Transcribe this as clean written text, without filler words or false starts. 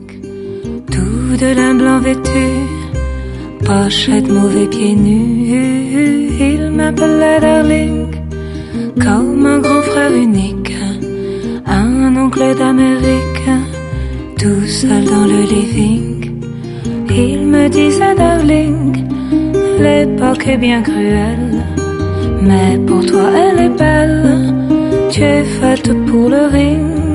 tout de lin blanc vêtu, pochette mauvais pieds nus. Il m'appelait Darling, comme un grand frère unique, un oncle d'Amérique, tout seul dans le living. Il me disait Darling, l'époque est bien cruelle, mais pour toi elle est belle, tu es faite pour le ring.